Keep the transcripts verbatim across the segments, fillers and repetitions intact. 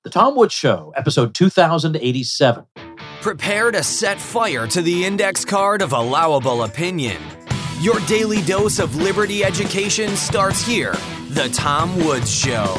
The Tom Woods Show, episode two thousand eighty-seven. Prepare to set fire to the index card of allowable opinion. Your daily dose of liberty education starts here. The Tom Woods Show.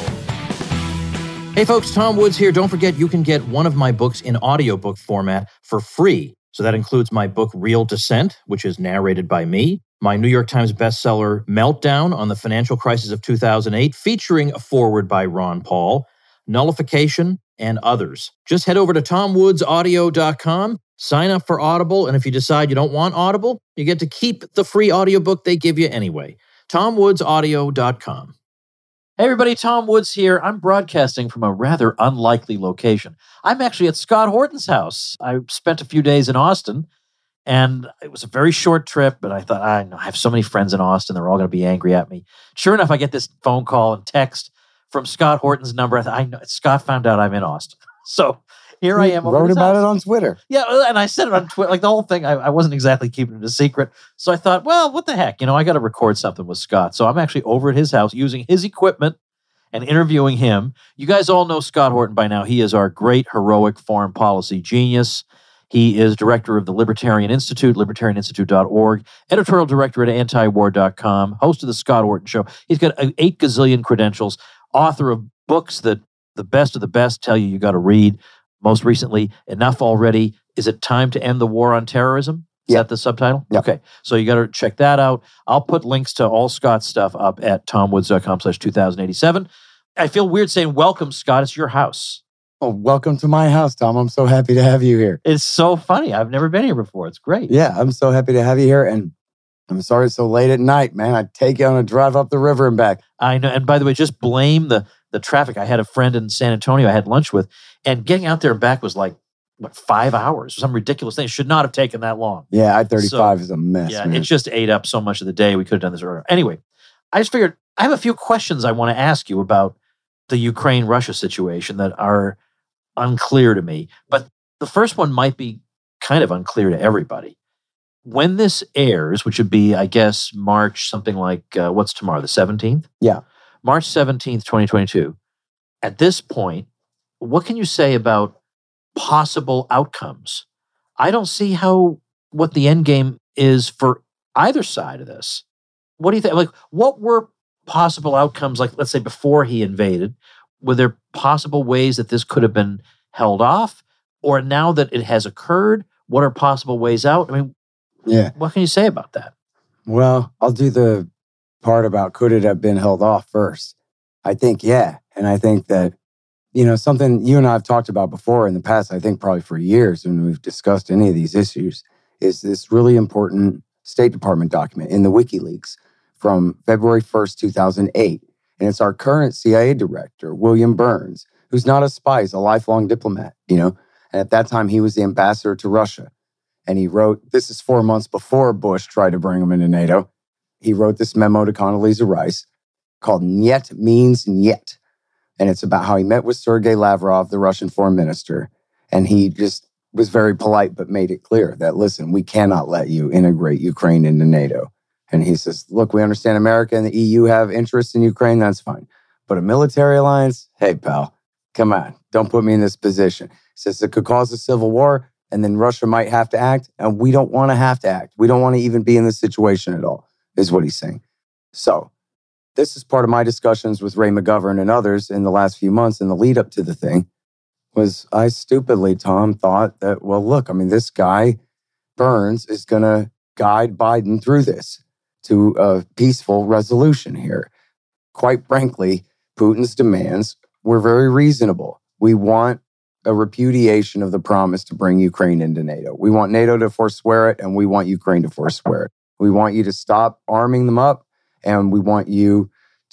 Hey folks, Tom Woods here. Don't forget you can get one of my books in audiobook format for free. So that includes my book, Real Dissent, which is narrated by me, my New York Times bestseller, Meltdown on the Financial Crisis of two thousand eight, featuring a foreword by Ron Paul, Nullification, and others. Just head over to tom woods audio dot com, sign up for Audible, and if you decide you don't want Audible, you get to keep the free audiobook they give you anyway. tom woods audio dot com. Hey everybody, Tom Woods here. I'm broadcasting from a rather unlikely location. I'm actually at Scott Horton's house. I spent a few days in Austin, and it was a very short trip, but I thought, I know I have so many friends in Austin, they're all going to be angry at me. Sure enough, I get this phone call and text from Scott Horton's number. I thought, I know, Scott found out I'm in Austin. So here I am. You wrote about house. It on Twitter. Yeah, and I said it on Twitter. Like the whole thing, I, I wasn't exactly keeping it a secret. So I thought, well, what the heck? You know, I got to record something with Scott. So I'm actually over at his house using his equipment and interviewing him. You guys all know Scott Horton by now. He is our great, heroic foreign policy genius. He is director of the Libertarian Institute, libertarian institute dot org, editorial director at anti war dot com, host of the Scott Horton Show. He's got eight gazillion credentials, author of books that the best of the best tell you you got to read. Most recently, Enough Already. Is it time to end the war on terrorism? Is yeah. that the subtitle? Yeah. Okay. So you got to check that out. I'll put links to all Scott's stuff up at tom woods dot com slash two thousand eighty-seven. I feel weird saying welcome, Scott. It's your house. Oh, welcome to my house, Tom. I'm so happy to have you here. It's so funny. I've never been here before. It's great. Yeah, I'm so happy to have you here. And I'm sorry it's so late at night, man. I'd take you on a drive up the river and back. I know. And by the way, just blame the the traffic. I had a friend in San Antonio I had lunch with, and getting out there and back was like, what, five hours? Some ridiculous thing. It should not have taken that long. Yeah, I thirty-five so, is a mess, Yeah, man. It just ate up so much of the day. We could have done this earlier. Anyway, I just figured I have a few questions I want to ask you about the Ukraine-Russia situation that are unclear to me. But the first one might be kind of unclear to everybody. When this airs, which would be, I guess, March, something like, uh, what's tomorrow, the seventeenth? Yeah. March seventeenth, twenty twenty-two. At this point, what can you say about possible outcomes? I don't see how, what the end game is for either side of this. What do you think? Like, what were possible outcomes, like, let's say, before he invaded? Were there possible ways that this could have been held off? Or now that it has occurred, what are possible ways out? I mean, yeah. What can you say about that? Well, I'll do the part about could it have been held off first. I think, yeah. And I think that, you know, something you and I have talked about before in the past, I think probably for years when we've discussed any of these issues, is this really important State Department document in the WikiLeaks from February first, two thousand eight. And it's our current C I A director, William Burns, who's not a spy, he's a lifelong diplomat, you know. And at that time, he was the ambassador to Russia. And he wrote, this is four months before Bush tried to bring him into NATO. He wrote this memo to Condoleezza Rice called Niet Means Niet. And it's about how he met with Sergei Lavrov, the Russian foreign minister. And he just was very polite, but made it clear that, listen, we cannot let you integrate Ukraine into NATO. And he says, look, we understand America and the E U have interests in Ukraine. That's fine. But a military alliance? Hey, pal, come on. Don't put me in this position. He says it could cause a civil war. And then Russia might have to act, and we don't want to have to act. We don't want to even be in this situation at all, is what he's saying. So this is part of my discussions with Ray McGovern and others in the last few months in the lead up to the thing, was I stupidly, Tom, thought that, well, look, I mean, this guy, Burns, is going to guide Biden through this to a peaceful resolution here. Quite frankly, Putin's demands were very reasonable. We want a repudiation of the promise to bring Ukraine into NATO. We want NATO to forswear it, and we want Ukraine to forswear it. We want you to stop arming them up, and we want you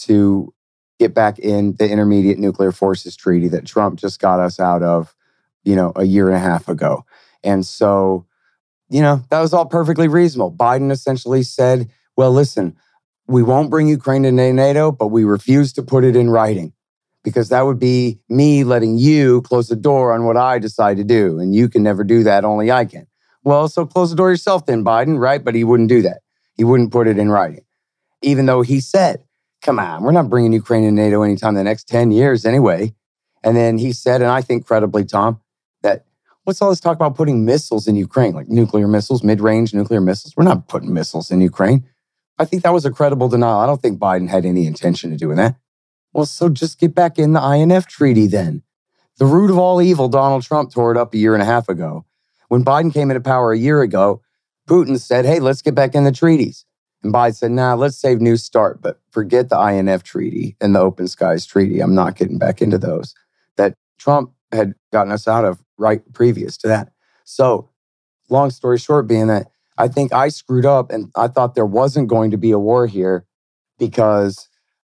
to get back in the Intermediate Nuclear Forces Treaty that Trump just got us out of, you know, a year and a half ago. And so, you know, that was all perfectly reasonable. Biden essentially said, well, listen, we won't bring Ukraine into NATO, but we refuse to put it in writing, because that would be me letting you close the door on what I decide to do. And you can never do that, only I can. Well, so close the door yourself then, Biden, right? But he wouldn't do that. He wouldn't put it in writing. Even though he said, come on, we're not bringing Ukraine into NATO anytime in the next ten years anyway. And then he said, and I think credibly, Tom, that what's all this talk about putting missiles in Ukraine, like nuclear missiles, mid-range nuclear missiles? We're not putting missiles in Ukraine. I think that was a credible denial. I don't think Biden had any intention of doing that. Well, so just get back in the I N F treaty then. The root of all evil, Donald Trump tore it up a year and a half ago. When Biden came into power a year ago, Putin said, hey, let's get back in the treaties. And Biden said, nah, let's save New START, but forget the I N F treaty and the Open Skies treaty. I'm not getting back into those that Trump had gotten us out of right previous to that. So long story short being that I think I screwed up and I thought there wasn't going to be a war here because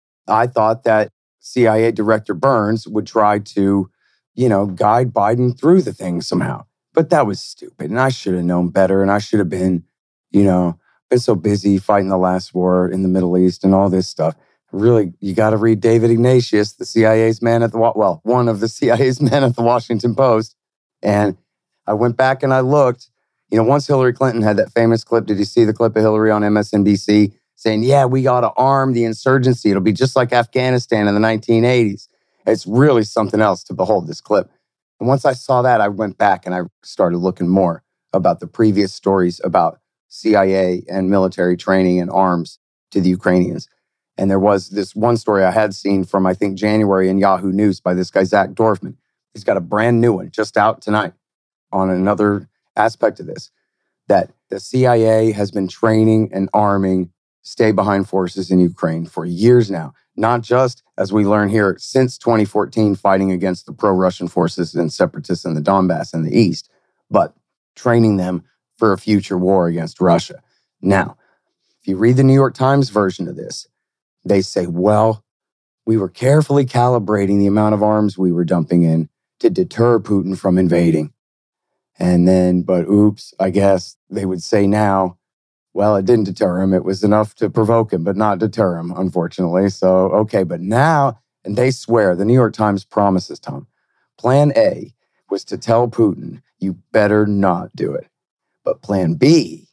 I thought that C I A Director Burns would try to, you know, guide Biden through the thing somehow. But that was stupid. And I should have known better. And I should have been, you know, been so busy fighting the last war in the Middle East and all this stuff. Really, you got to read David Ignatius, the C I A's man at the, well, one of the C I A's men at the Washington Post. And I went back and I looked. You know, once Hillary Clinton had that famous clip, did you see the clip of Hillary on M S N B C saying, yeah, we got to arm the insurgency. It'll be just like Afghanistan in the nineteen eighties. It's really something else to behold this clip. And once I saw that, I went back and I started looking more about the previous stories about C I A and military training and arms to the Ukrainians. And there was this one story I had seen from, I think, January in Yahoo News by this guy, Zach Dorfman. He's got a brand new one just out tonight on another aspect of this, that the C I A has been training and arming stay-behind forces in Ukraine for years now. Not just, as we learn here, since twenty fourteen, fighting against the pro-Russian forces and separatists in the Donbass in the east, but training them for a future war against Russia. Now, if you read the New York Times version of this, they say, well, we were carefully calibrating the amount of arms we were dumping in to deter Putin from invading. And then, but oops, I guess they would say now, well, it didn't deter him. It was enough to provoke him, but not deter him, unfortunately. So, okay, but now, and they swear, the New York Times promises, Tom, plan A was to tell Putin, you better not do it. But plan B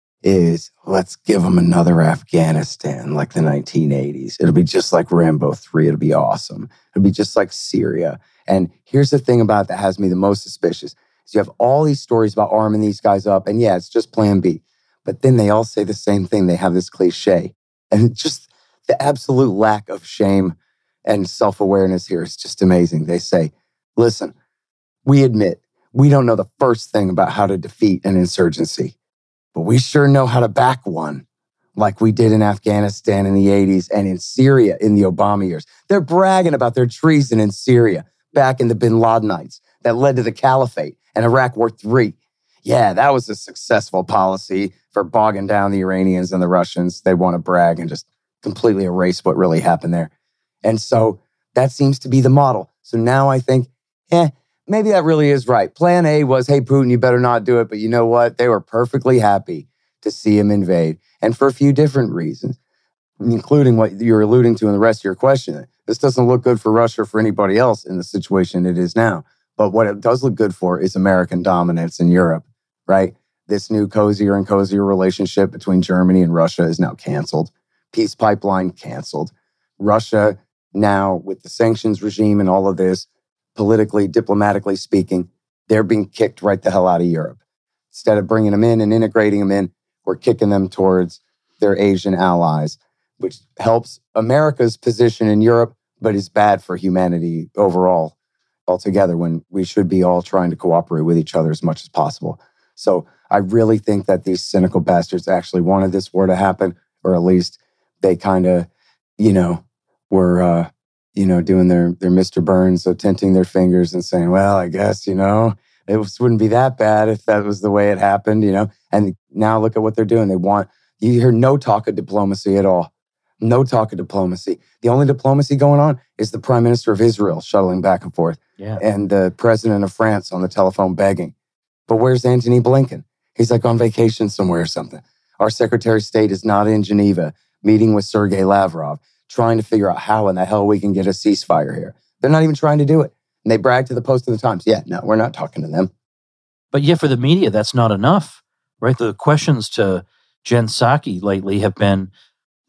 is, let's give him another Afghanistan like the nineteen eighties. It'll be just like Rambo three. It'll be awesome. It'll be just like Syria. And here's the thing about it that has me the most suspicious. You have all these stories about arming these guys up, and yeah, it's just plan B. But then they all say the same thing. They have this cliche. And just the absolute lack of shame and self-awareness here is just amazing. They say, listen, we admit we don't know the first thing about how to defeat an insurgency, but we sure know how to back one, like we did in Afghanistan in the eighties and in Syria in the Obama years. They're bragging about their treason in Syria back in the bin Ladenites that led to the caliphate and Iraq War Three. Yeah, that was a successful policy for bogging down the Iranians and the Russians. They want to brag and just completely erase what really happened there. And so that seems to be the model. So now I think, eh, maybe that really is right. Plan A was, hey, Putin, you better not do it. But you know what? They were perfectly happy to see him invade. And for a few different reasons, including what you're alluding to in the rest of your question. This doesn't look good for Russia or for anybody else in the situation it is now. But what it does look good for is American dominance in Europe, right? This new cozier and cozier relationship between Germany and Russia is now canceled. Peace pipeline canceled. Russia now, with the sanctions regime and all of this, politically, diplomatically speaking, they're being kicked right the hell out of Europe. Instead of bringing them in and integrating them in, we're kicking them towards their Asian allies, which helps America's position in Europe, but is bad for humanity overall, altogether, when we should be all trying to cooperate with each other as much as possible. So I really think that these cynical bastards actually wanted this war to happen, or at least they kind of, you know, were, uh, you know, doing their, their Mister Burns, so tinting their fingers and saying, well, I guess, you know, it was, wouldn't be that bad if that was the way it happened, you know. And now look at what they're doing. They want, you hear no talk of diplomacy at all. No talk of diplomacy. The only diplomacy going on is the Prime Minister of Israel shuttling back and forth, yeah, and the President of France on the telephone begging. But where's Antony Blinken? He's like on vacation somewhere or something. Our Secretary of State is not in Geneva meeting with Sergei Lavrov, trying to figure out how in the hell we can get a ceasefire here. They're not even trying to do it. And they brag to the Post of the Times. Yeah, no, we're not talking to them. But yeah, for the media, that's not enough, right? The questions to Jen Psaki lately have been,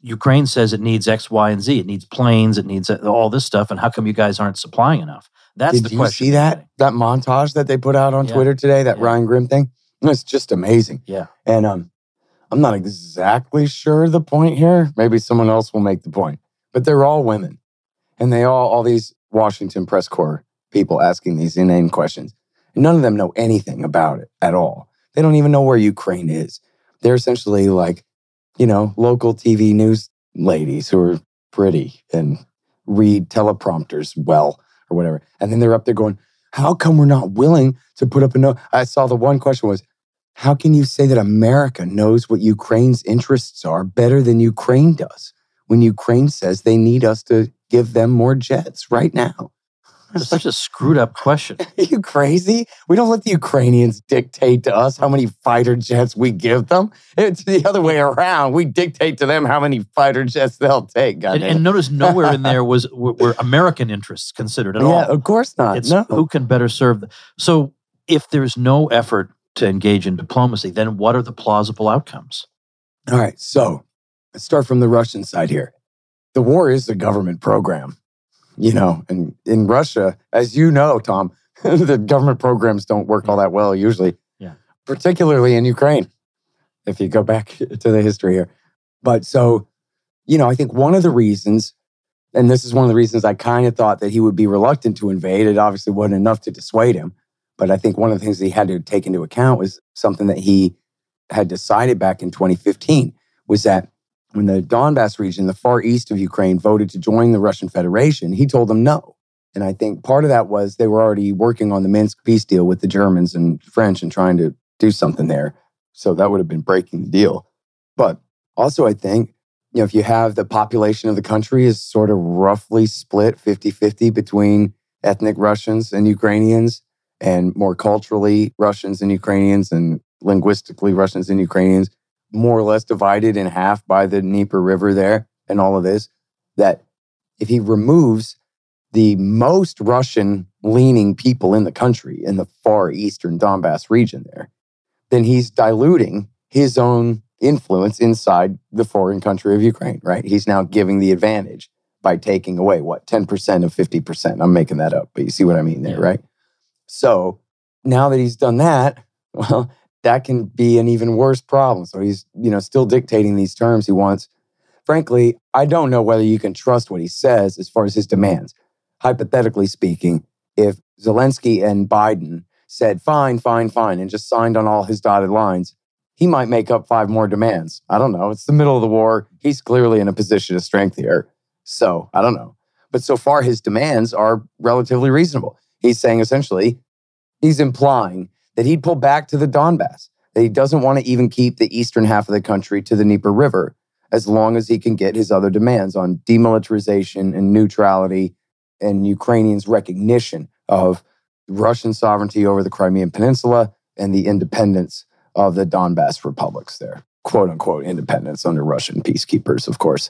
Ukraine says it needs X, Y, and Z. It needs planes. It needs all this stuff. And how come you guys aren't supplying enough? That's Did the you question. see that that montage that they put out on Yeah. Twitter today? That Yeah. Ryan Grimm thing. It's just amazing. Yeah. And um, I'm not exactly sure the point here. Maybe someone else will make the point. But they're all women, and they all all these Washington press corps people asking these inane questions. And none of them know anything about it at all. They don't even know where Ukraine is. They're essentially like, you know, local T V news ladies who are pretty and read teleprompters well or whatever. And then they're up there going, how come we're not willing to put up a note? I saw the one question was, how can you say that America knows what Ukraine's interests are better than Ukraine does when Ukraine says they need us to give them more jets right now? It's such a screwed up question. Are you crazy? We don't let the Ukrainians dictate to us how many fighter jets we give them. It's the other way around. We dictate to them how many fighter jets they'll take. And, and notice nowhere in there was were, were American interests considered at yeah, all. Yeah, of course not. It's no. who can better serve. The, so if there's no effort to engage in diplomacy, then what are the plausible outcomes? All right, so let's start from the Russian side here. The war is a government program. You know, and in Russia, as you know, Tom, the government programs don't work all that well usually, yeah. particularly in Ukraine, if you go back to the history here. But so, you know, I think one of the reasons, and this is one of the reasons I kind of thought that he would be reluctant to invade, it obviously wasn't enough to dissuade him. But I think one of the things that he had to take into account was something that he had decided back in twenty fifteen, was that when the Donbass region, the far east of Ukraine, voted to join the Russian Federation, he told them no. And I think part of that was they were already working on the Minsk peace deal with the Germans and French and trying to do something there. So that would have been breaking the deal. But also, I think, you know, if you have the population of the country is sort of roughly split fifty-fifty between ethnic Russians and Ukrainians, and more culturally Russians and Ukrainians, and linguistically Russians and Ukrainians, more or less divided in half by the Dnieper River there and all of this, that if he removes the most Russian-leaning people in the country, in the far eastern Donbass region there, then he's diluting his own influence inside the foreign country of Ukraine, right? He's now giving the advantage by taking away, what, ten percent of fifty percent. I'm making that up, but you see what I mean there, Yeah. right? So now that he's done that, well, that can be an even worse problem. So he's, you know, still dictating these terms he wants. Frankly, I don't know whether you can trust what he says as far as his demands. Hypothetically speaking, if Zelensky and Biden said, fine, fine, fine, and just signed on all his dotted lines, he might make up five more demands. I don't know. It's the middle of the war. He's clearly in a position of strength here. So I don't know. But so far, his demands are relatively reasonable. He's saying essentially, he's implying that he'd pull back to the Donbass, that he doesn't want to even keep the eastern half of the country to the Dnieper River as long as he can get his other demands on demilitarization and neutrality and Ukrainians' recognition of Russian sovereignty over the Crimean Peninsula and the independence of the Donbass republics there. Quote unquote independence under Russian peacekeepers, of course.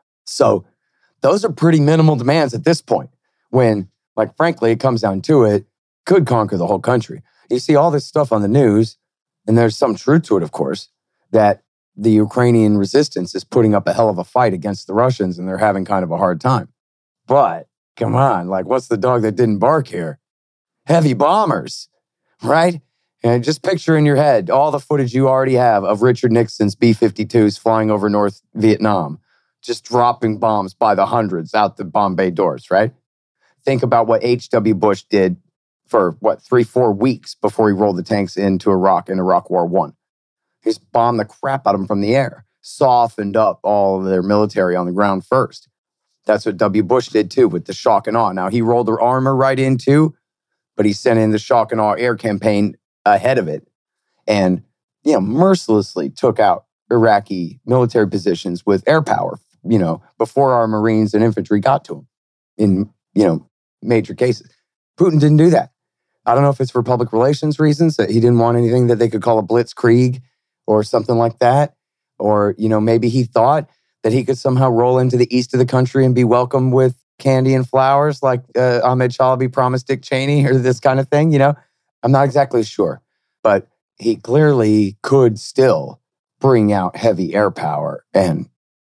So those are pretty minimal demands at this point when, like, frankly, it comes down to it, could conquer the whole country. You see all this stuff on the news, and there's some truth to it, of course, that the Ukrainian resistance is putting up a hell of a fight against the Russians, and they're having kind of a hard time. But, come on, like, what's the dog that didn't bark here? Heavy bombers, right? And just picture in your head all the footage you already have of Richard Nixon's B fifty-twos flying over North Vietnam, just dropping bombs by the hundreds out the bomb bay doors, right? Think about what H W Bush did for, what, three, four weeks before he rolled the tanks into Iraq in Iraq War One. He just bombed the crap out of them from the air, softened up all of their military on the ground first. That's what W. Bush did too with the shock and awe. Now, he rolled their armor right in too, but he sent in the shock and awe air campaign ahead of it and, you know, mercilessly took out Iraqi military positions with air power, you know, before our Marines and infantry got to them in, you know, major cases. Putin didn't do that. I don't know if it's for public relations reasons, that he didn't want anything that they could call a blitzkrieg or something like that. Or, you know, maybe he thought that he could somehow roll into the east of the country and be welcomed with candy and flowers like uh, Ahmed Chalabi promised Dick Cheney or this kind of thing, you know? I'm not exactly sure. But he clearly could still bring out heavy air power and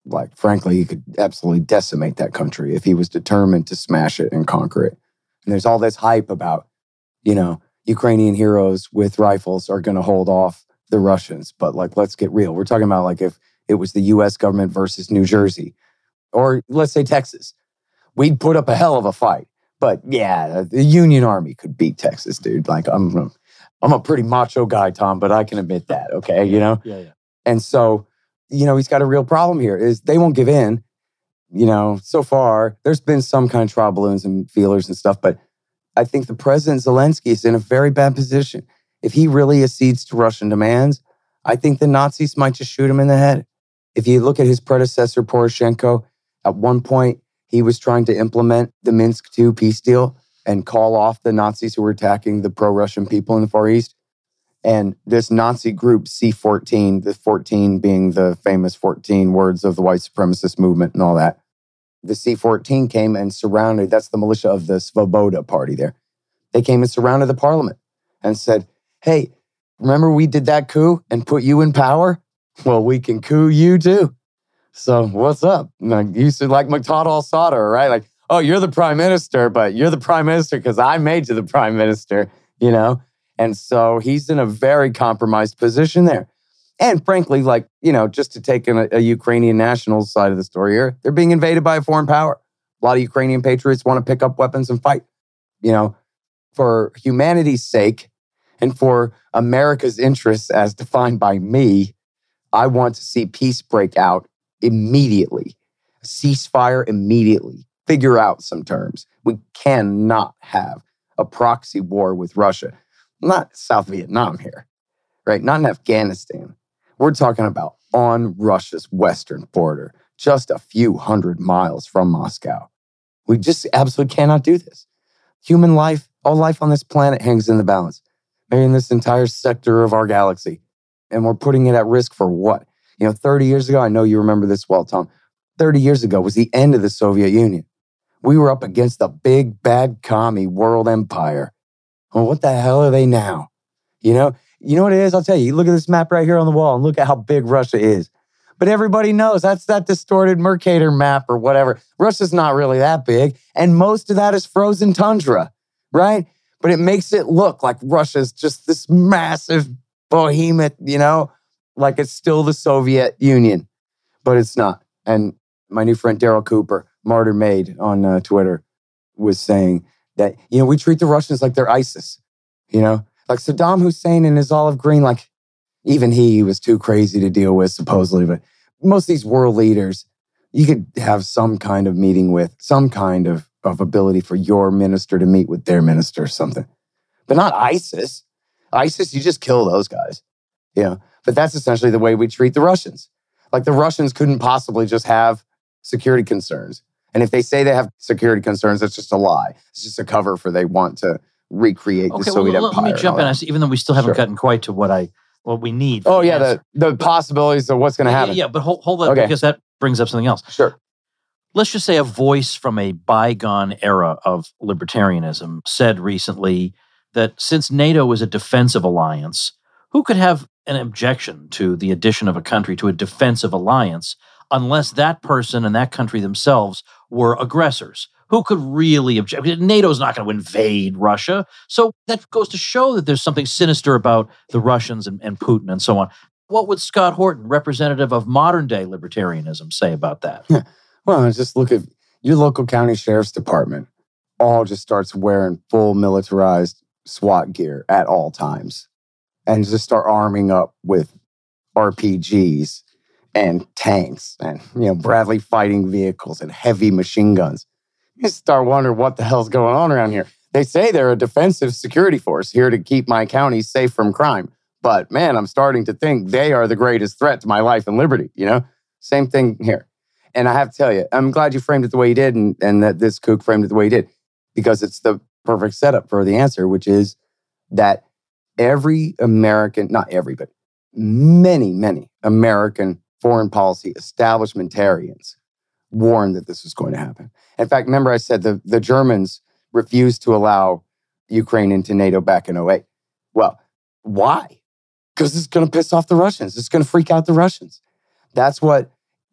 like, frankly, he could absolutely decimate that country if he was determined to smash it and conquer it. And there's all this hype about, you know, Ukrainian heroes with rifles are going to hold off the Russians. But like, let's get real. We're talking about like if it was the U S government versus New Jersey, or let's say Texas, we'd put up a hell of a fight. But yeah, the Union Army could beat Texas, dude. Like, I'm, I'm a pretty macho guy, Tom, but I can admit that. Okay, you know. Yeah, yeah. And so, you know, he's got a real problem here. Is they won't give in. You know, so far there's been some kind of trial balloons and feelers and stuff, but I think the President Zelensky is in a very bad position. If he really accedes to Russian demands, I think the Nazis might just shoot him in the head. If you look at his predecessor, Poroshenko, at one point, he was trying to implement the Minsk two peace deal and call off the Nazis who were attacking the pro-Russian people in the Far East. And this Nazi group, C fourteen, the fourteen being the famous fourteen words of the white supremacist movement and all that, the C fourteen came and surrounded, that's the militia of the Svoboda party there. They came and surrounded the parliament and said, hey, remember we did that coup and put you in power? Well, we can coup you too. So what's up? Like, you used to like Muqtada al-Sadr, right? Like, oh, you're the prime minister, but you're the prime minister because I made you the prime minister, you know? And so he's in a very compromised position there. And frankly, like, you know, just to take in a, a Ukrainian national side of the story here, they're being invaded by a foreign power. A lot of Ukrainian patriots want to pick up weapons and fight. You know, for humanity's sake and for America's interests as defined by me, I want to see peace break out immediately. A ceasefire immediately. Figure out some terms. We cannot have a proxy war with Russia. Not South Vietnam here, right? Not in Afghanistan. We're talking about on Russia's western border, just a few hundred miles from Moscow. We just absolutely cannot do this. Human life, all life on this planet hangs in the balance. Maybe in this entire sector of our galaxy. And we're putting it at risk for what? You know, thirty years ago, I know you remember this well, Tom. thirty years ago was the end of the Soviet Union. We were up against the big, bad commie world empire. Well, what the hell are they now? You know, you know what it is? I'll tell you, look at this map right here on the wall and look at how big Russia is. But everybody knows that's that distorted Mercator map or whatever. Russia's not really that big. And most of that is frozen tundra, right? But it makes it look like Russia's just this massive behemoth, you know, like it's still the Soviet Union. But it's not. And my new friend Daryl Cooper, Martyr Made on uh, Twitter, was saying that, you know, we treat the Russians like they're ISIS, you know? Like Saddam Hussein and his olive green, like even he was too crazy to deal with, supposedly. But most of these world leaders, you could have some kind of meeting with, some kind of, of ability for your minister to meet with their minister or something. But not ISIS. ISIS, you just kill those guys. You know? But that's essentially the way we treat the Russians. Like the Russians couldn't possibly just have security concerns. And if they say they have security concerns, it's just a lie. It's just a cover for they want to recreate okay, the Soviet well, empire. Let me jump in, that. even though we still haven't Sure. gotten quite to what I what we need. Oh, the yeah, answer. the, the possibilities of what's going to Yeah, happen. Yeah, but hold, hold that Okay. because that brings up something else. Sure. Let's just say a voice from a bygone era of libertarianism said recently that since NATO is a defensive alliance, who could have an objection to the addition of a country to a defensive alliance unless that person and that country themselves were aggressors? Who could really object? NATO's not going to invade Russia. So that goes to show that there's something sinister about the Russians and, and Putin and so on. What would Scott Horton, representative of modern day libertarianism, say about that? Yeah. Well, just look at your local county sheriff's department. All just starts wearing full militarized SWAT gear at all times and just start arming up with R P Gs and tanks and, you know, Bradley fighting vehicles and heavy machine guns. You start wondering what the hell's going on around here. They say they're a defensive security force here to keep my county safe from crime. But man, I'm starting to think they are the greatest threat to my life and liberty, you know? Same thing here. And I have to tell you, I'm glad you framed it the way you did and, and that this kook framed it the way he did, because it's the perfect setup for the answer, which is that every American, not every, but many, many American foreign policy establishmentarians warned that this was going to happen. In fact, remember I said the, the Germans refused to allow Ukraine into NATO back in oh eight. Well, why? Because it's going to piss off the Russians. It's going to freak out the Russians. That's what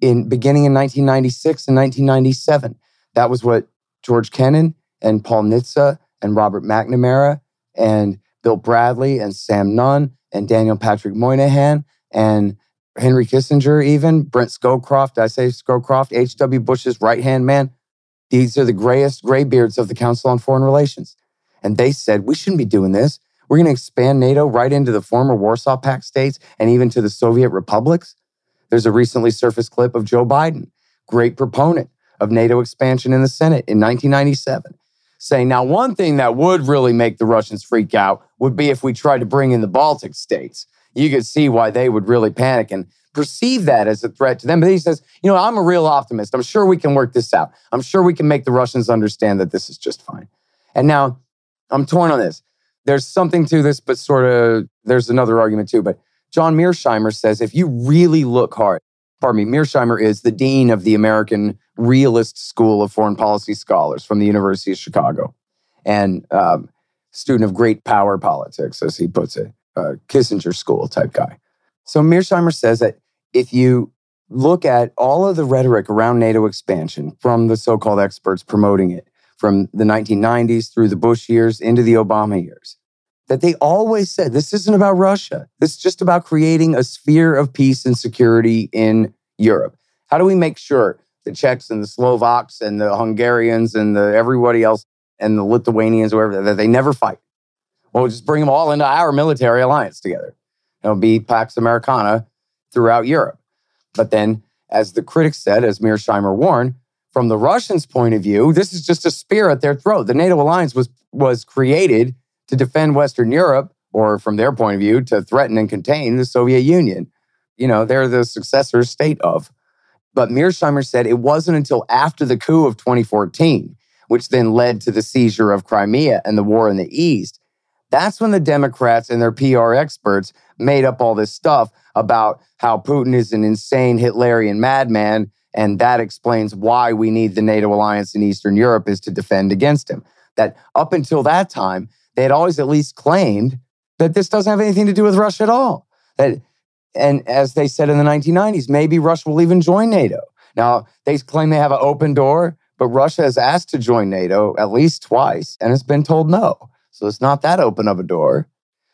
in beginning in nineteen ninety-six and nineteen ninety-seven. That was what George Kennan and Paul Nitze and Robert McNamara and Bill Bradley and Sam Nunn and Daniel Patrick Moynihan and Henry Kissinger even, Brent Scowcroft, I say Scowcroft, H W Bush's right-hand man. These are the grayest graybeards of the Council on Foreign Relations. And they said, we shouldn't be doing this. We're going to expand NATO right into the former Warsaw Pact states and even to the Soviet republics. There's a recently surfaced clip of Joe Biden, great proponent of NATO expansion in the Senate in nineteen ninety-seven, saying, now, one thing that would really make the Russians freak out would be if we tried to bring in the Baltic states. You could see why they would really panic and perceive that as a threat to them. But he says, you know, I'm a real optimist. I'm sure we can work this out. I'm sure we can make the Russians understand that this is just fine. And now I'm torn on this. There's something to this, but sort of, there's another argument too. But John Mearsheimer says, if you really look hard, pardon me, Mearsheimer is the dean of the American Realist School of Foreign Policy Scholars from the University of Chicago, and um, student of great power politics, as he puts it, a Kissinger school type guy. So Mearsheimer says that if you look at all of the rhetoric around NATO expansion from the so-called experts promoting it, from the nineteen nineties through the Bush years into the Obama years, that they always said, this isn't about Russia. This is just about creating a sphere of peace and security in Europe. How do we make sure the Czechs and the Slovaks and the Hungarians and the everybody else and the Lithuanians, whoever, that they never fight? Well, we'll just bring them all into our military alliance together. It'll be Pax Americana throughout Europe. But then, as the critics said, as Mearsheimer warned, from the Russians' point of view, this is just a spear at their throat. The NATO alliance was, was created to defend Western Europe, or from their point of view, to threaten and contain the Soviet Union. You know, they're the successor state of. But Mearsheimer said it wasn't until after the coup of twenty fourteen, which then led to the seizure of Crimea and the war in the East, that's when the Democrats and their P R experts made up all this stuff about how Putin is an insane Hitlerian madman, and that explains why we need the NATO alliance in Eastern Europe is to defend against him. That up until that time, they had always at least claimed that this doesn't have anything to do with Russia at all. That, and as they said in the nineteen nineties, maybe Russia will even join NATO. Now, they claim they have an open door, but Russia has asked to join NATO at least twice and has been told no. So it's not that open of a door.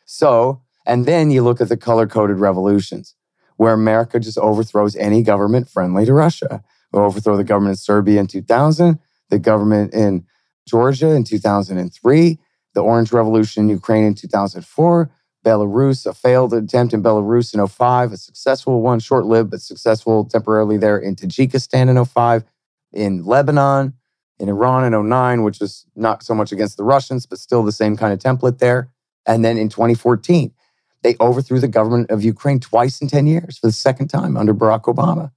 So, and then you look at the color-coded revolutions, where America just overthrows any government friendly to Russia. We'll overthrow the government in Serbia in two thousand, the government in Georgia in two thousand three, the Orange Revolution in Ukraine in two thousand four, Belarus, a failed attempt in Belarus in oh five, a successful one, short-lived, but successful temporarily there in Tajikistan in oh five, in Lebanon, in Iran in oh nine, which was not so much against the Russians, but still the same kind of template there. And then in twenty fourteen, they overthrew the government of Ukraine twice in ten years for the second time under Barack Obama.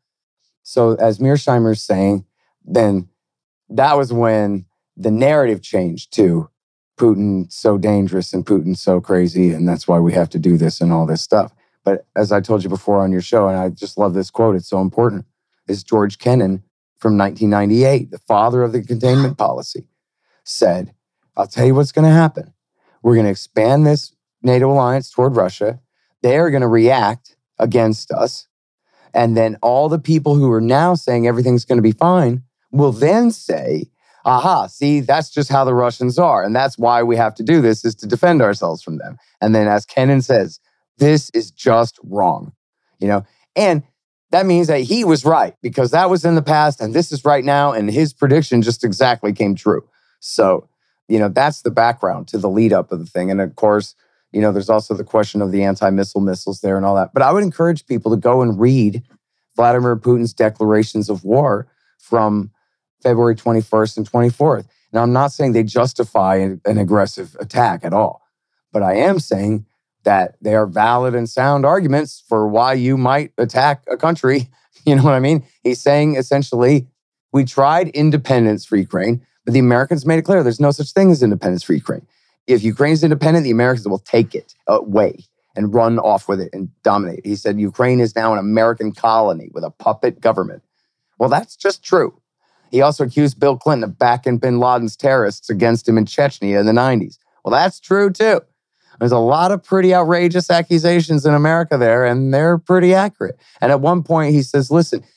So as Mearsheimer is saying, then that was when the narrative changed to Putin so dangerous and Putin so crazy, and that's why we have to do this and all this stuff. But as I told you before on your show, and I just love this quote, it's so important, is George Kennan from nineteen ninety-eight, the father of the containment policy, said, I'll tell you what's going to happen. We're going to expand this NATO alliance toward Russia. They're going to react against us. And then all the people who are now saying everything's going to be fine will then say, aha, see, that's just how the Russians are. And that's why we have to do this, is to defend ourselves from them. And then as Kennan says, this is just wrong. You know, and that means that he was right, because that was in the past and this is right now. And his prediction just exactly came true. So, you know, that's the background to the lead up of the thing. And of course, you know, there's also the question of the anti-missile missiles there and all that. But I would encourage people to go and read Vladimir Putin's declarations of war from February twenty-first and twenty-fourth. Now, I'm not saying they justify an aggressive attack at all, but I am saying that they are valid and sound arguments for why you might attack a country. You know what I mean? He's saying essentially, we tried independence for Ukraine, but the Americans made it clear there's no such thing as independence for Ukraine. If Ukraine's independent, the Americans will take it away and run off with it and dominate. He said Ukraine is now an American colony with a puppet government. Well, that's just true. He also accused Bill Clinton of backing bin Laden's terrorists against him in Chechnya in the nineties. Well, that's true too. There's a lot of pretty outrageous accusations in America there, and they're pretty accurate. And at one point he says, listen,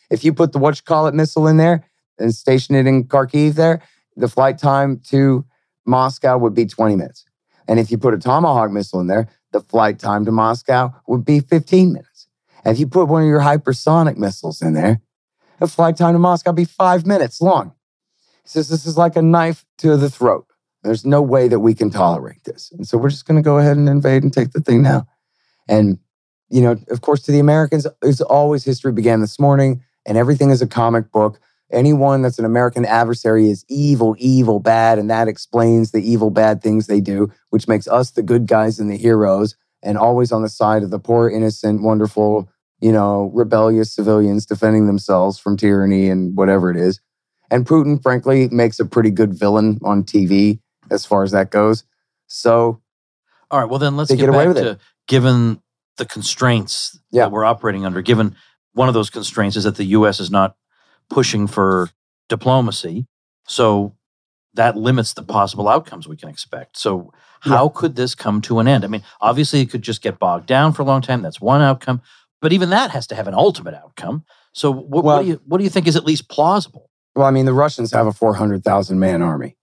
If you put the what-you-call-it missile in there and station it in Kharkiv there, the flight time to Moscow would be twenty minutes. And if you put a Tomahawk missile in there, the flight time to Moscow would be fifteen minutes. And if you put one of your hypersonic missiles in there, the flight time to Moscow would be five minutes long. He says this is like a knife to the throat. There's no way that we can tolerate this. And so we're just going to go ahead and invade and take the thing now. And, you know, of course, to the Americans, it's always history began this morning and everything is a comic book. Anyone that's an American adversary is evil, evil, bad. And that explains the evil, bad things they do, which makes us the good guys and the heroes and always on the side of the poor, innocent, wonderful, you know, rebellious civilians defending themselves from tyranny and whatever it is. And Putin, frankly, makes a pretty good villain on T V as far as that goes. So, all right, well then let's get, get away back with to it. Given the constraints yeah. that we're operating under, given one of those constraints is that the U S is not pushing for diplomacy. So that limits the possible outcomes we can expect. So how yeah. could this come to an end? I mean, obviously it could just get bogged down for a long time. That's one outcome. But even that has to have an ultimate outcome. So what, well, what do you what do you think is at least plausible? Well, I mean, the Russians have a four hundred thousand man army.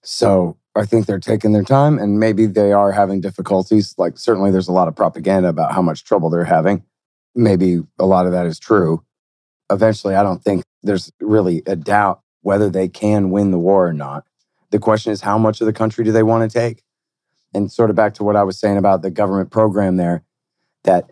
So I think they're taking their time and maybe they are having difficulties. Like certainly there's a lot of propaganda about how much trouble they're having. Maybe a lot of that is true. Eventually, I don't think there's really a doubt whether they can win the war or not. The question is, how much of the country do they want to take? And sort of back to what I was saying about the government program there, that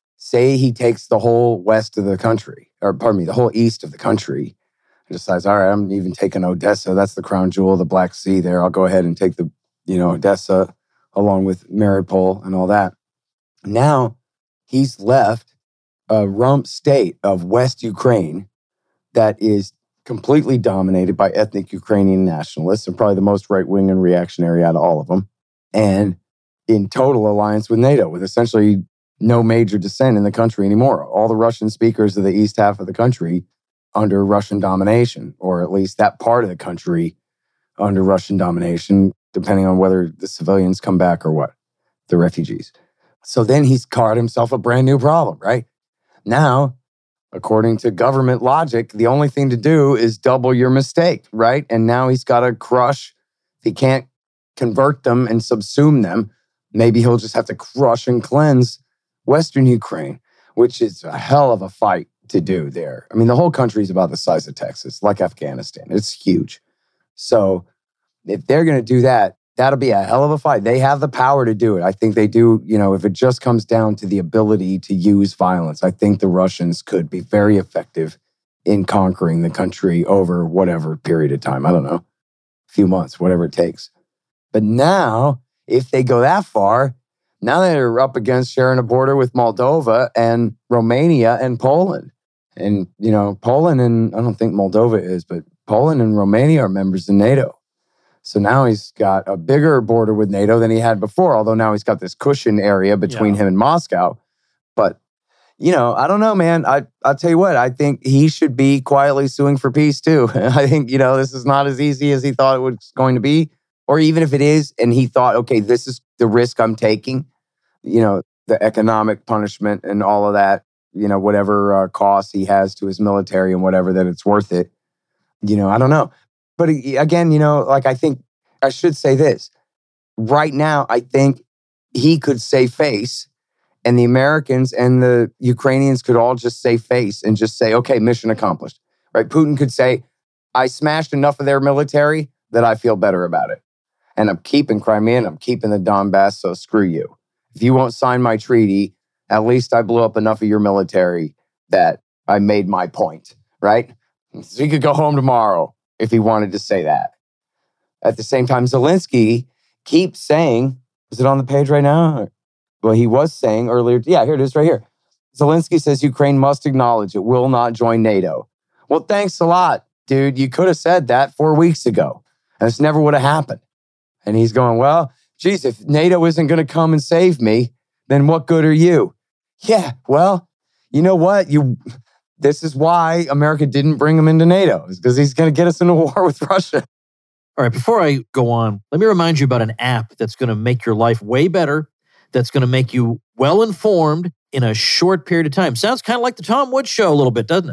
say he takes the whole west of the country, or pardon me, the whole east of the country, and decides, all right, I'm even taking Odessa. That's the crown jewel of the Black Sea there. I'll go ahead and take the, you know, Odessa along with Mariupol and all that. Now he's left a rump state of West Ukraine that is completely dominated by ethnic Ukrainian nationalists and probably the most right-wing and reactionary out of all of them, and in total alliance with NATO, with essentially no major dissent in the country anymore. All the Russian speakers of the east half of the country under Russian domination, or at least that part of the country under Russian domination, depending on whether the civilians come back or what, the refugees. So then he's carved himself a brand new problem, right? Now, according to government logic, the only thing to do is double your mistake, right? And now he's got to crush. If he can't convert them and subsume them, maybe he'll just have to crush and cleanse Western Ukraine, which is a hell of a fight to do there. I mean, the whole country is about the size of Texas, like Afghanistan. It's huge. So if they're going to do that, that'll be a hell of a fight. They have the power to do it. I think they do, you know, if it just comes down to the ability to use violence, I think the Russians could be very effective in conquering the country over whatever period of time. I don't know, a few months, whatever it takes. But now, if they go that far, now they're up against sharing a border with Moldova and Romania and Poland. And, you know, Poland and, I don't think Moldova is, but Poland and Romania are members of NATO. So now he's got a bigger border with NATO than he had before, although now he's got this cushion area between yeah. him and Moscow. But, you know, I don't know, man. I, I'll tell you what, I think he should be quietly suing for peace too. I think, you know, this is not as easy as he thought it was going to be. Or even if it is, and he thought, okay, this is the risk I'm taking, you know, the economic punishment and all of that, you know, whatever uh, cost he has to his military and whatever, that it's worth it. You know, I don't know. But again, you know, like I think I should say this. Right now, I think he could save face and the Americans and the Ukrainians could all just save face and just say, okay, mission accomplished, right? Putin could say, I smashed enough of their military that I feel better about it. And I'm keeping Crimea and I'm keeping the Donbass, so screw you. If you won't sign my treaty, at least I blew up enough of your military that I made my point, right? So he could go home tomorrow if he wanted to say that. At the same time, Zelensky keeps saying, is it on the page right now? Well, he was saying earlier, yeah, here it is right here. Zelensky says Ukraine must acknowledge it will not join NATO. Well, thanks a lot, dude. You could have said that four weeks ago, and this never would have happened. And he's going, well, geez, if NATO isn't going to come and save me, then what good are you? Yeah, well, you know what? You. This is why America didn't bring him into NATO, is because he's going to get us into war with Russia. All right, before I go on, let me remind you about an app that's going to make your life way better, that's going to make you well-informed in a short period of time. Sounds kind of like the Tom Woods Show a little bit, doesn't it?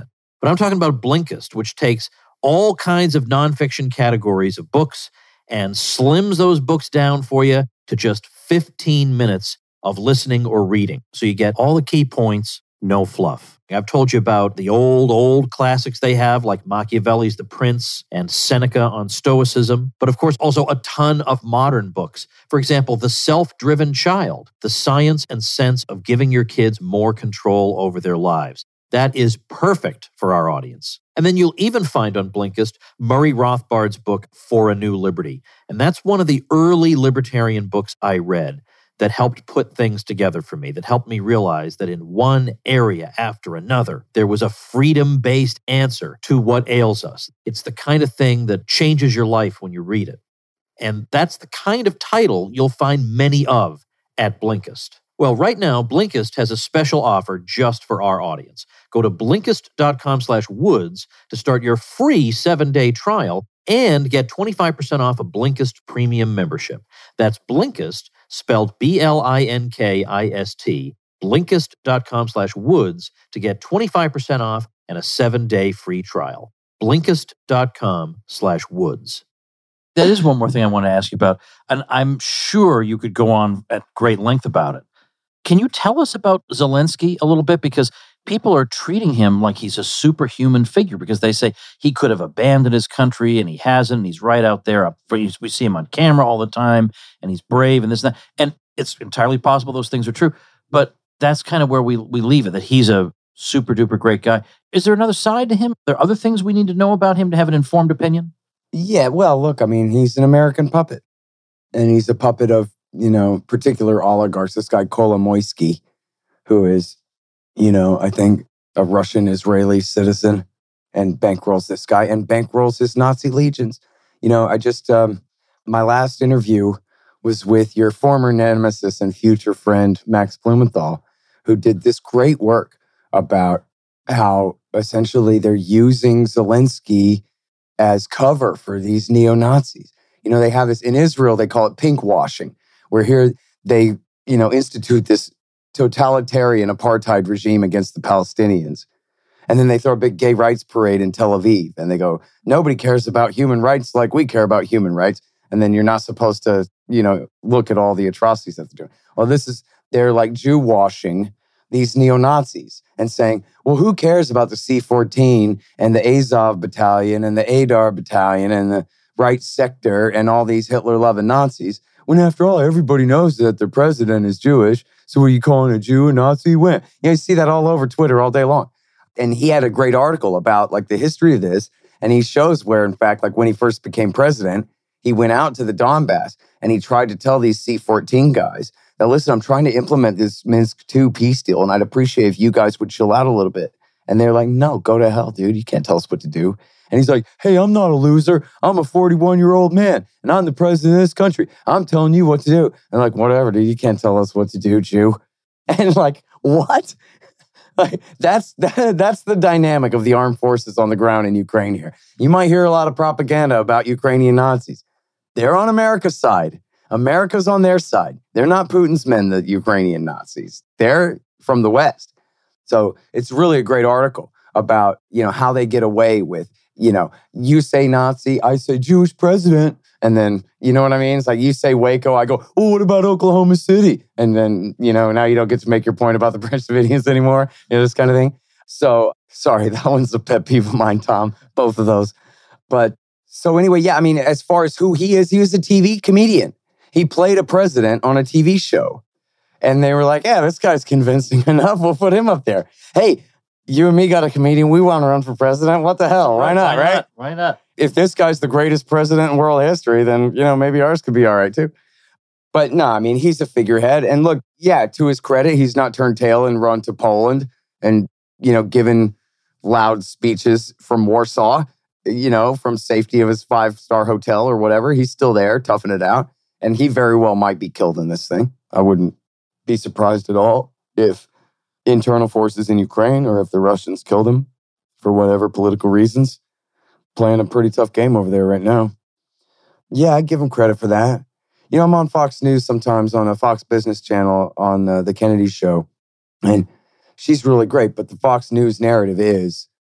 But I'm talking about Blinkist, which takes all kinds of nonfiction categories of books and slims those books down for you to just fifteen minutes of listening or reading. So you get all the key points, no fluff. I've told you about the old, old classics they have, like Machiavelli's The Prince and Seneca on Stoicism, but of course also a ton of modern books. For example, The Self-Driven Child, The Science and Sense of Giving Your Kids More Control Over Their Lives. That is perfect for our audience. And then you'll even find on Blinkist Murray Rothbard's book, For a New Liberty. And that's one of the early libertarian books I read that helped put things together for me, that helped me realize that in one area after another, there was a freedom-based answer to what ails us. It's the kind of thing that changes your life when you read it. And that's the kind of title you'll find many of at Blinkist. Well, right now, Blinkist has a special offer just for our audience. Go to Blinkist.com slash Woods to start your free seven-day trial and get twenty-five percent off a Blinkist premium membership. That's Blinkist, spelled B L I N K I S T, Blinkist.com slash Woods to get twenty-five percent off and a seven-day free trial. Blinkist.com slash Woods. That is one more thing I want to ask you about, and I'm sure you could go on at great length about it. Can you tell us about Zelensky a little bit? Because people are treating him like he's a superhuman figure because they say he could have abandoned his country and he hasn't. And he's right out there. Up, we see him on camera all the time and he's brave and this and that. And it's entirely possible those things are true. But that's kind of where we, we leave it, that he's a super duper great guy. Is there another side to him? Are there other things we need to know about him to have an informed opinion? Yeah, well, look, I mean, he's an American puppet. And he's a puppet of, you know, particular oligarchs. This guy, Kolomoisky, who is, you know, I think a Russian-Israeli citizen, and bankrolls this guy and bankrolls his Nazi legions. You know, I just, um, my last interview was with your former nemesis and future friend, Max Blumenthal, who did this great work about how essentially they're using Zelensky as cover for these neo-Nazis. You know, they have this in Israel, they call it pink washing, where here they, you know, institute this totalitarian apartheid regime against the Palestinians. And then they throw a big gay rights parade in Tel Aviv. And they go, nobody cares about human rights like we care about human rights. And then you're not supposed to, you know, look at all the atrocities that they're doing. Well, this is, they're like Jew washing these neo-Nazis and saying, well, who cares about the C fourteen and the Azov battalion and the Adar battalion and the right sector and all these Hitler-loving Nazis, when after all, everybody knows that their president is Jewish. So what are you calling a Jew a Nazi? When? You know, you see that all over Twitter all day long. And he had a great article about like the history of this. And he shows where, in fact, like when he first became president, he went out to the Donbass and he tried to tell these C fourteen guys that, listen, I'm trying to implement this Minsk two peace deal, and I'd appreciate if you guys would chill out a little bit. And they're like, no, go to hell, dude. You can't tell us what to do. And he's like, hey, I'm not a loser. I'm a forty-one-year-old man, and I'm the president of this country. I'm telling you what to do. And like, whatever, dude. You can't tell us what to do, Jew. And like, what? Like, that's that, that's the dynamic of the armed forces on the ground in Ukraine here. You might hear a lot of propaganda about Ukrainian Nazis. They're on America's side. America's on their side. They're not Putin's men, the Ukrainian Nazis. They're from the West. So it's really a great article about, you know, how they get away with, you know, you say Nazi, I say Jewish president. And then, you know what I mean? It's like you say Waco, I go, oh, what about Oklahoma City? And then, you know, now you don't get to make your point about the French Davidians anymore, you know, this kind of thing. So, sorry, that one's a pet peeve of mine, Tom, both of those. But so anyway, yeah, I mean, as far as who he is, he was a T V comedian. He played a president on a T V show. And they were like, yeah, this guy's convincing enough. We'll put him up there. Hey, you and me got a comedian. We want to run for president. What the hell? Why not, Why right? Not? Why not? If this guy's the greatest president in world history, then, you know, maybe ours could be all right too. But no, I mean, he's a figurehead. And look, yeah, to his credit, he's not turned tail and run to Poland and, you know, given loud speeches from Warsaw, you know, from safety of his five-star hotel or whatever. He's still there, toughing it out. And he very well might be killed in this thing. I wouldn't be surprised at all if internal forces in Ukraine or if the Russians killed him for whatever political reasons. Playing a pretty tough game over there right now. Yeah, I give him credit for that. You know, I'm on Fox News sometimes on a Fox Business channel on uh, the Kennedy show. And she's really great. But the Fox News narrative is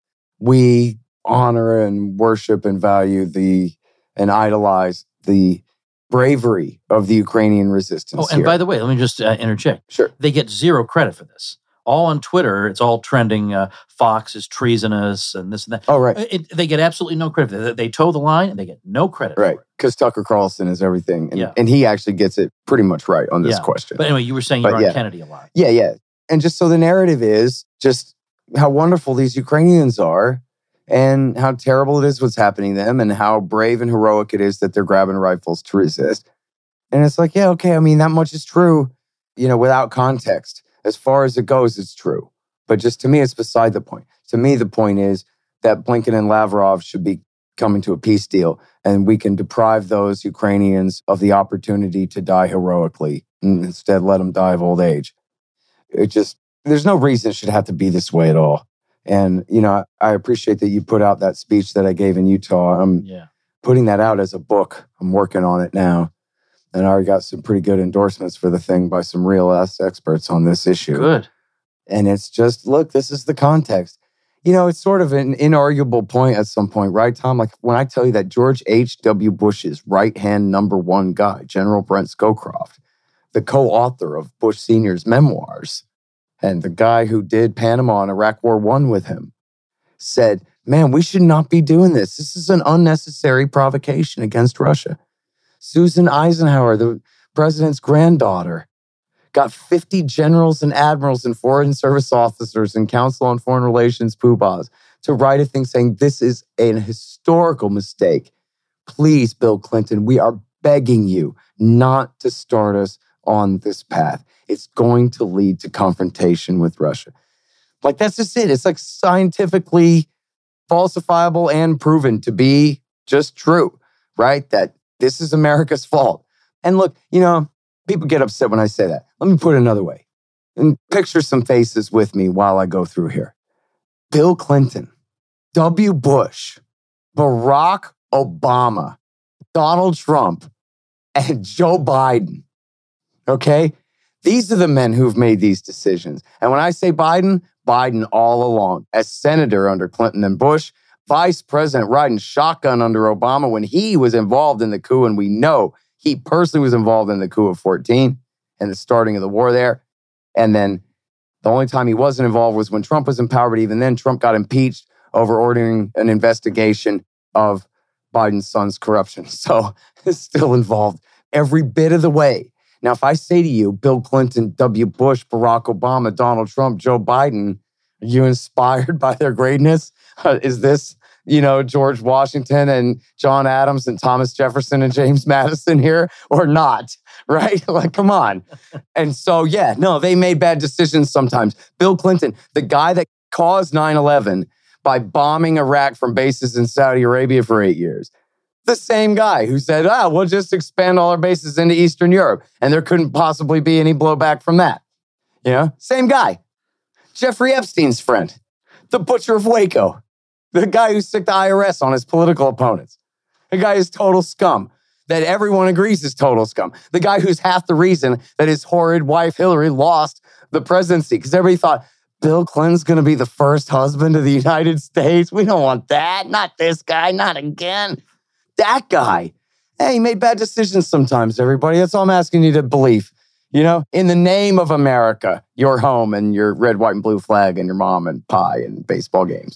we honor and worship and value the and idolize the bravery of the Ukrainian resistance. Oh, and here. by the way, let me just uh, interject. Sure. They get zero credit for this. All on Twitter, it's all trending. Uh, Fox is treasonous and this and that. Oh, right. It, they get absolutely no credit. They, they toe the line and they get no credit Right. for it. Because Tucker Carlson is everything. And, Yeah. and he actually gets it pretty much right on this Yeah. question. But anyway, you were saying But you're on yeah. Kennedy a lot. Yeah, yeah. And just so the narrative is just how wonderful these Ukrainians are and how terrible it is what's happening to them and how brave and heroic it is that they're grabbing rifles to resist. And it's like, yeah, okay, I mean, that much is true, you know, without context. As far as it goes, it's true. But just to me, it's beside the point. To me, the point is that Blinken and Lavrov should be coming to a peace deal and we can deprive those Ukrainians of the opportunity to die heroically and instead let them die of old age. It just, there's no reason it should have to be this way at all. And, you know, I appreciate that you put out that speech that I gave in Utah. I'm Yeah. putting that out as a book. I'm working on it now. And I already got some pretty good endorsements for the thing by some real ass experts on this issue. Good. And it's just, look, this is the context. You know, it's sort of an inarguable point at some point, right, Tom? Like when I tell you that George H W. Bush's right-hand number one guy, General Brent Scowcroft, the co-author of Bush Senior's memoirs, and the guy who did Panama and Iraq War One with him, said, man, we should not be doing this. This is an unnecessary provocation against Russia. Susan Eisenhower, the president's granddaughter, got fifty generals and admirals and foreign service officers and Council on Foreign Relations poobahs to write a thing saying this is an historical mistake. Please, Bill Clinton, we are begging you not to start us on this path. It's going to lead to confrontation with Russia. Like, that's just it. It's like scientifically falsifiable and proven to be just true, right? That this is America's fault. And look, you know, people get upset when I say that. Let me put it another way. And picture some faces with me while I go through here. Bill Clinton, W. Bush, Barack Obama, Donald Trump, and Joe Biden. Okay? These are the men who've made these decisions. And when I say Biden, Biden all along. As senator under Clinton and Bush, vice president riding shotgun under Obama when he was involved in the coup, and we know he personally was involved in the coup of fourteen and the starting of the war there. And then the only time he wasn't involved was when Trump was in power, but even then Trump got impeached over ordering an investigation of Biden's son's corruption. So it's still involved every bit of the way. Now, if I say to you, Bill Clinton, W. Bush, Barack Obama, Donald Trump, Joe Biden, are you inspired by their greatness? Uh, is this, you know, George Washington and John Adams and Thomas Jefferson and James Madison here or not? Right? Like, come on. And so, yeah, no, they made bad decisions sometimes. Bill Clinton, the guy that caused nine eleven by bombing Iraq from bases in Saudi Arabia for eight years. The same guy who said, ah, we'll just expand all our bases into Eastern Europe. And there couldn't possibly be any blowback from that. You know, same guy. Jeffrey Epstein's friend, the butcher of Waco, the guy who sicked the I R S on his political opponents, the guy who's total scum, that everyone agrees is total scum, the guy who's half the reason that his horrid wife Hillary lost the presidency because everybody thought, Bill Clinton's going to be the first husband of the United States. We don't want that. Not this guy. Not again. That guy. Hey, he made bad decisions sometimes, everybody. That's all I'm asking you to believe. You know, in the name of America, your home and your red, white, and blue flag and your mom and pie and baseball games.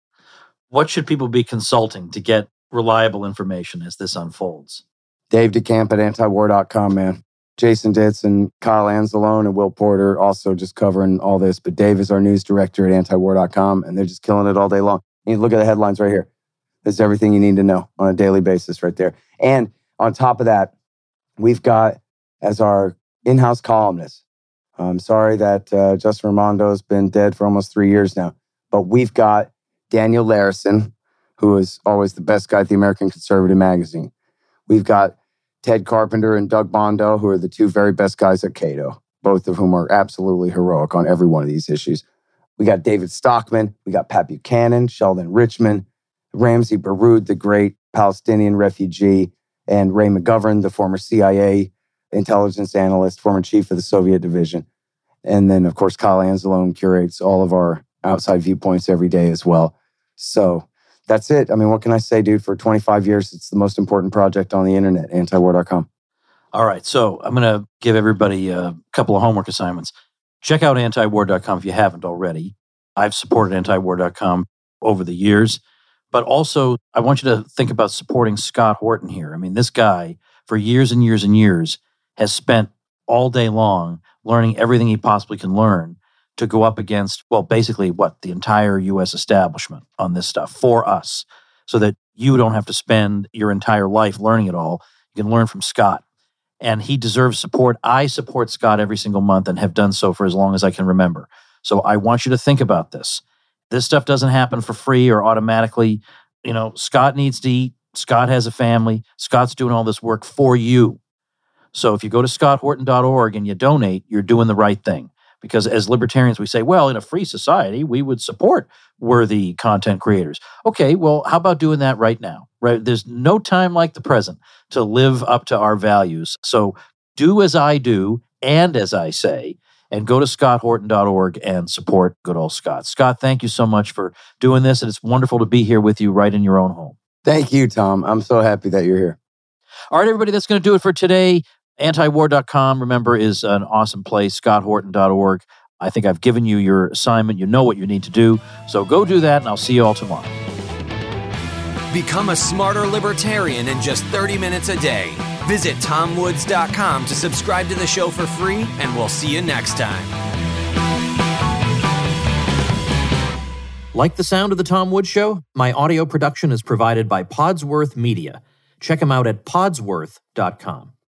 What should people be consulting to get reliable information as this unfolds? Dave DeCamp at antiwar dot com, man. Jason Ditz and Kyle Anzalone and Will Porter also just covering all this. But Dave is our news director at antiwar dot com, and they're just killing it all day long. You look at the headlines right here. This is everything you need to know on a daily basis right there. And on top of that, we've got, as our in-house columnist, I'm sorry that uh, Justin Raimondo's been dead for almost three years now, but we've got Daniel Larison, who is always the best guy at the American Conservative magazine. We've got Ted Carpenter and Doug Bondo, who are the two very best guys at Cato, both of whom are absolutely heroic on every one of these issues. We got David Stockman, we got Pat Buchanan, Sheldon Richman, Ramzi Baroud, the great Palestinian refugee, and Ray McGovern, the former C I A intelligence analyst, former chief of the Soviet division. And then, of course, Kyle Anzalone curates all of our outside viewpoints every day as well. So that's it. I mean, what can I say, dude? For twenty-five years, it's the most important project on the internet, anti war dot com. All right. So I'm going to give everybody a couple of homework assignments. Check out anti war dot com if you haven't already. I've supported anti war dot com over the years. But also, I want you to think about supporting Scott Horton here. I mean, this guy, for years and years and years, has spent all day long learning everything he possibly can learn to go up against, well, basically what? The entire U S establishment on this stuff for us, so that you don't have to spend your entire life learning it all. You can learn from Scott. And he deserves support. I support Scott every single month and have done so for as long as I can remember. So I want you to think about this. This stuff doesn't happen for free or automatically. You know, Scott needs to eat. Scott has a family. Scott's doing all this work for you. So if you go to scott horton dot org and you donate, you're doing the right thing. Because as libertarians, we say, well, in a free society, we would support worthy content creators. Okay, well, how about doing that right now? Right? There's no time like the present to live up to our values. So do as I do and as I say, and go to scott horton dot org and support good old Scott. Scott, thank you so much for doing this, and it's wonderful to be here with you right in your own home. Thank you, Tom. I'm so happy that you're here. All right, everybody, that's going to do it for today. anti war dot com, remember, is an awesome place, scott horton dot org. I think I've given you your assignment. You know what you need to do. So go do that, and I'll see you all tomorrow. Become a smarter libertarian in just thirty minutes a day. Visit tom woods dot com to subscribe to the show for free, and we'll see you next time. Like the sound of The Tom Woods Show? My audio production is provided by Podsworth Media. Check them out at podsworth dot com.